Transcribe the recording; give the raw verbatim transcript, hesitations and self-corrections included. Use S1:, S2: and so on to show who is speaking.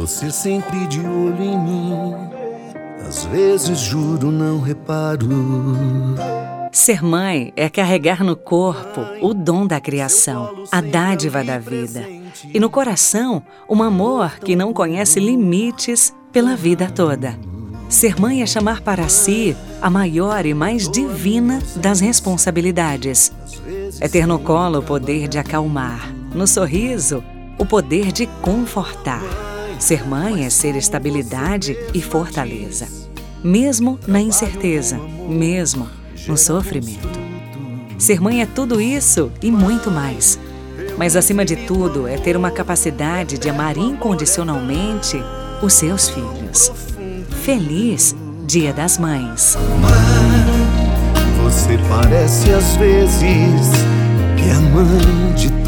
S1: Você sempre de olho em mim, às vezes juro não reparo.
S2: Ser mãe é carregar no corpo o dom da criação, a dádiva da vida. E no coração, um amor que não conhece limites pela vida toda. Ser mãe é chamar para si a maior e mais divina das responsabilidades. É ter no colo o poder de acalmar, no sorriso, o poder de confortar. Ser mãe é ser estabilidade e fortaleza, mesmo na incerteza, mesmo no sofrimento. Ser mãe é tudo isso e muito mais. Mas, acima de tudo, é ter uma capacidade de amar incondicionalmente os seus filhos. Feliz Dia das Mães!
S1: Mãe, você parece às vezes que é mãe de